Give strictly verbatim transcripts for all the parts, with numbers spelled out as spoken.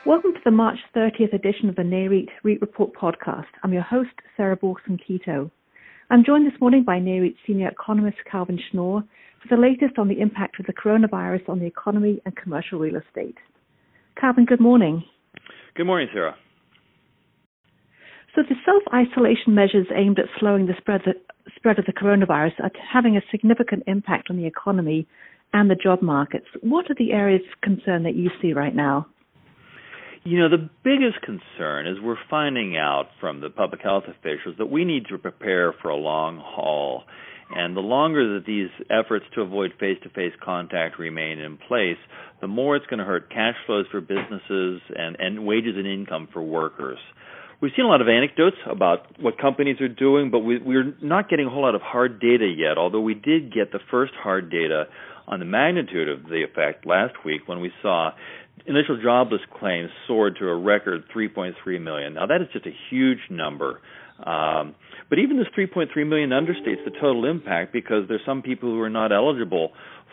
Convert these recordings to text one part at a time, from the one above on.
Welcome to the March thirtieth edition of the NAREIT REIT Report podcast. I'm your host, Sarah Borson-Keto. I'm joined this morning by NAREIT senior economist Calvin Schnorr for the latest on the impact of the coronavirus on the economy and commercial real estate. Calvin, good morning. Good morning, Sarah. So the self-isolation measures aimed at slowing the spread, the spread of the coronavirus are having a significant impact on the economy and the job markets. What are the areas of concern that you see right now? You know, the biggest concern is we're finding out from the public health officials that we need to prepare for a long haul. And the longer that these efforts to avoid face-to-face contact remain in place, the more it's going to hurt cash flows for businesses and, and wages and income for workers. We've seen a lot of anecdotes about what companies are doing, but we, we're not getting a whole lot of hard data yet, although we did get the first hard data on the magnitude of the effect last week when we saw initial jobless claims soared to a record three point three million. Now, that is just a huge number. Um, but even this three point three million understates the total impact because there's some people who are not eligible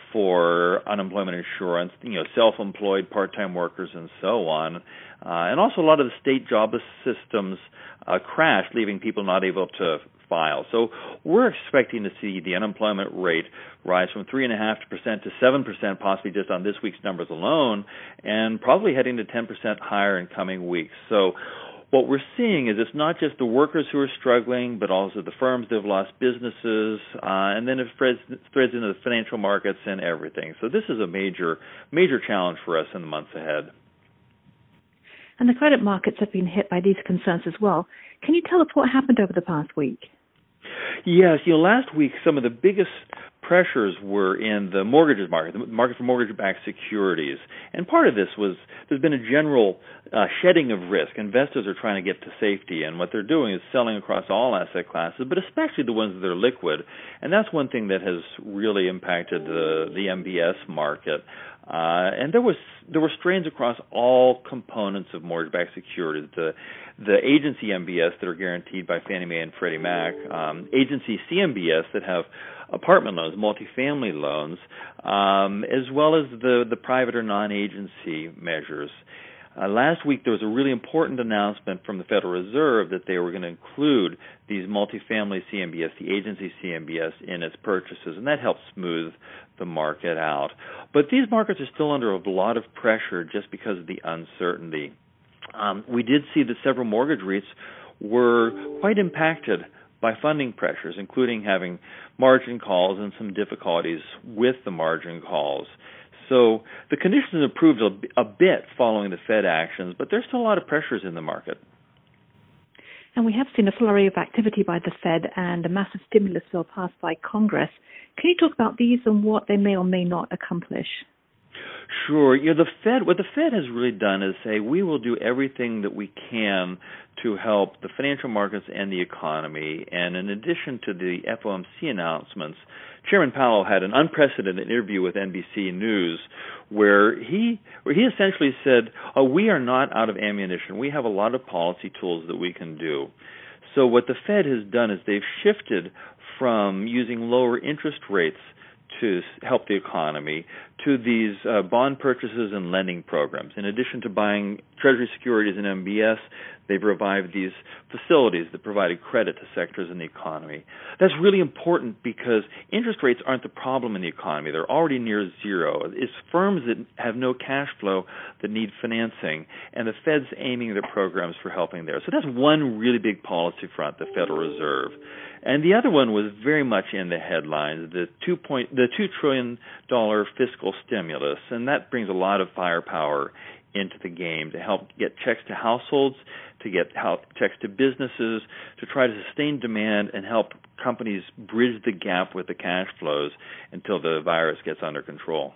for unemployment insurance, you know, self-employed, part-time workers, and so on. Uh, and also a lot of the state jobless systems uh, crashed, leaving people not able to file. So we're expecting to see the unemployment rate rise from three point five percent to seven percent, possibly just on this week's numbers alone, and probably heading to ten percent higher in coming weeks. So what we're seeing is it's not just the workers who are struggling, but also the firms that have lost businesses, uh, and then it spreads, spreads into the financial markets and everything. So this is a major, major challenge for us in the months ahead. And the credit markets have been hit by these concerns as well. Can you tell us what happened over the past week? Yes, you know, last week some of the biggest pressures were in the mortgages market, the market for mortgage-backed securities. And part of this was there's been a general uh, shedding of risk. Investors are trying to get to safety, and what they're doing is selling across all asset classes, but especially the ones that are liquid. And that's one thing that has really impacted the, the M B S market. Uh, and there was there were strains across all components of mortgage-backed securities. The the agency M B S that are guaranteed by Fannie Mae and Freddie Mac, um, agency C M B S that have apartment loans, multifamily loans, um, as well as the the private or non-agency measures. Uh, last week there was a really important announcement from the Federal Reserve that they were going to include these multifamily C M B S, the agency C M B S, in its purchases, and that helped smooth the market out. But these markets are still under a lot of pressure just because of the uncertainty. Um, we did see that several mortgage REITs were quite impacted by funding pressures, including having margin calls and some difficulties with the margin calls. So the conditions improved a, a bit following the Fed actions, but there's still a lot of pressures in the market. And we have seen a flurry of activity by the Fed and a massive stimulus bill passed by Congress. Can you talk about these and what they may or may not accomplish? Sure. You know, the Fed, what the Fed has really done is say we will do everything that we can to help the financial markets and the economy. And in addition to the F O M C announcements, Chairman Powell had an unprecedented interview with N B C News where he where he essentially said, oh, we are not out of ammunition. We have a lot of policy tools that we can do. So what the Fed has done is they've shifted from using lower interest rates to help the economy to these uh, bond purchases and lending programs. In addition to buying Treasury securities and M B S, they've revived these facilities that provided credit to sectors in the economy. That's really important because interest rates aren't the problem in the economy. They're already near zero. It's firms that have no cash flow that need financing, and the Fed's aiming their programs for helping there. So that's one really big policy front, the Federal Reserve. And the other one was very much in the headlines, the two point the two trillion dollar fiscal stimulus, and that brings a lot of firepower into the game to help get checks to households, to get help checks to businesses, to try to sustain demand and help companies bridge the gap with the cash flows until the virus gets under control.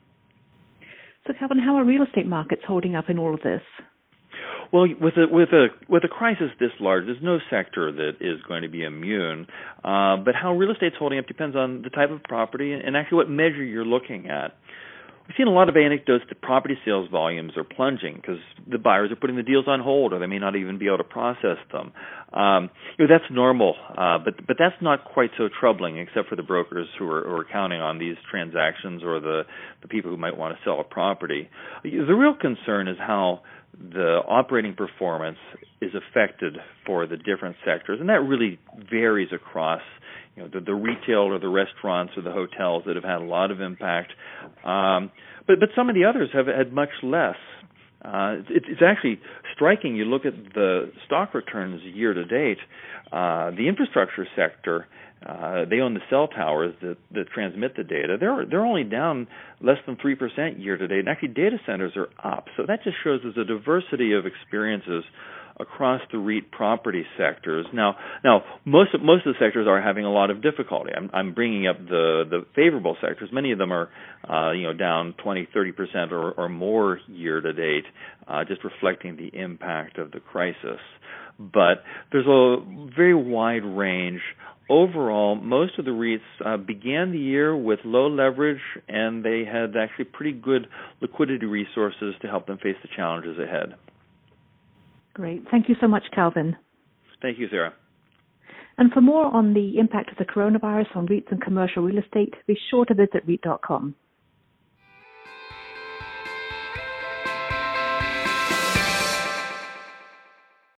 So, Calvin, how are real estate markets holding up in all of this? Well, with a with a with a crisis this large, there's no sector that is going to be immune. Uh, but how real estate's holding up depends on the type of property and actually what measure you're looking at. We've seen a lot of anecdotes that property sales volumes are plunging because the buyers are putting the deals on hold, or they may not even be able to process them. Um, you know, that's normal, uh, but but that's not quite so troubling, except for the brokers who are, who are counting on these transactions, or the the people who might want to sell a property. The real concern is how the operating performance is affected for the different sectors, and that really varies across, you know, the, the retail or the restaurants or the hotels that have had a lot of impact. Um, but but some of the others have had much less. Uh, it, it's actually striking. You look at the stock returns year to date. Uh, the infrastructure sector, uh, they own the cell towers that, that transmit the data. They're they're only down less than three percent year to date, and actually data centers are up. So that just shows there's a diversity of experiences across the REIT property sectors. Now, now most of, most of the sectors are having a lot of difficulty. I'm, I'm bringing up the, the favorable sectors. Many of them are, uh, you know, down twenty, thirty percent or, or more year to date, uh, just reflecting the impact of the crisis. But there's a very wide range. Overall, most of the REITs uh, began the year with low leverage, and they had actually pretty good liquidity resources to help them face the challenges ahead. Great. Thank you so much, Calvin. Thank you, Sarah. And for more on the impact of the coronavirus on REITs and commercial real estate, be sure to visit REIT dot com.